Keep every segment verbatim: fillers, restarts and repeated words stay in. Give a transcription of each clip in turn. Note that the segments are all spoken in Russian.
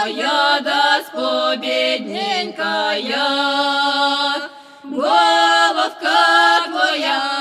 темная, да спобедненькая. Головка твоя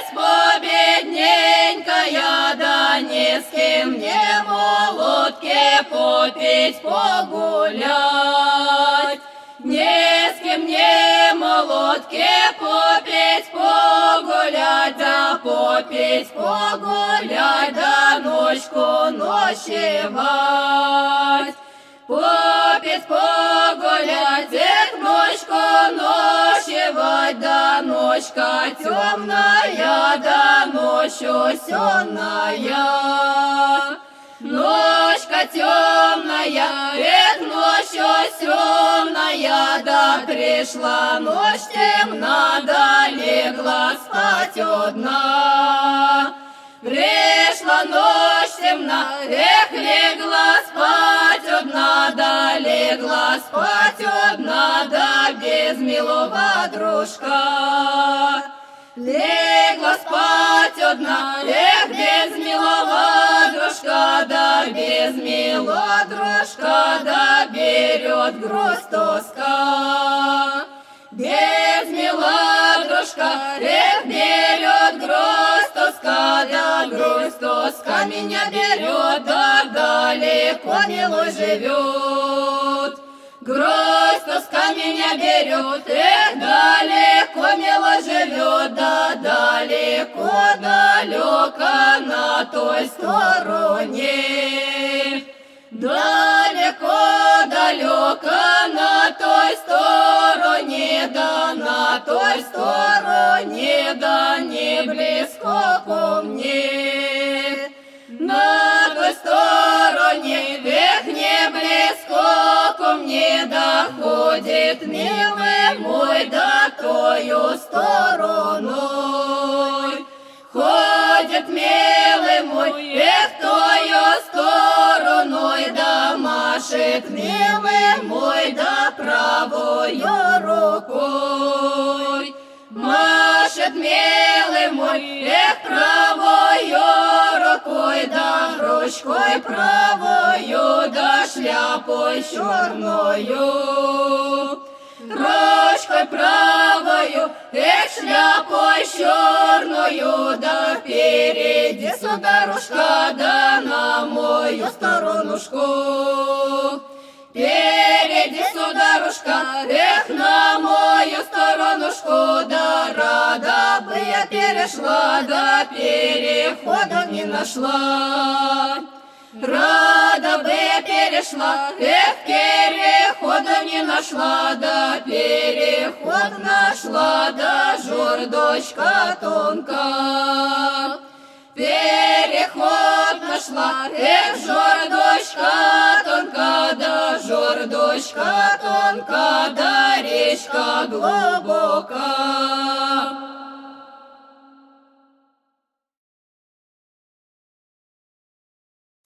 респобедненькая, да не с кем мне молотке попить погулять. Не с кем мне молотке попить погулять, да попить погулять, да ночку ночевать. Попить погулять, эх, ночку ночевать, да ночка темная, да ночью сенная. Ночка темная, эх, ночью сенная, да пришла ночь темна, да легла спать одна. Пришла ночь темна, эх, легла спать одна, да легла спать одна, да без милого дружка. Легла спать одна, эх, без милого дружка, да без милого дружка, да берет грусть тоска. Без милого дружка, эх, берет грусть тоска, да грусть тоска меня берет, да далеко милой живет. Грусть тоска меня берет, эх, далеко мило живет, да далеко, далеко на той стороне. Далеко, далеко на той стороне, да на той стороне, да не близко ко мне. На той стороне, эх, не близко ко мне, да ходит милый мой, да тою стороной. Ходит милый мой, эх, тою стороной, да машет милый мой, да правою рукой. Машет милый мой, эх, правою рукой, да ручкой правою, да шляпой черною. Ручкой правою, эх, шляпой черною, да впереди сударушка, да на мою сторонушку. Впереди сударушка, эх, на мою сторонушку, да рада бы я перешла, да перехода не нашла. Рада бы я перешла, эх, перехода не нашла, да переход нашла, да журдочка тонка. Переход нашла, эх, журдочка тонка, да журдочка тонка, да речка глубока.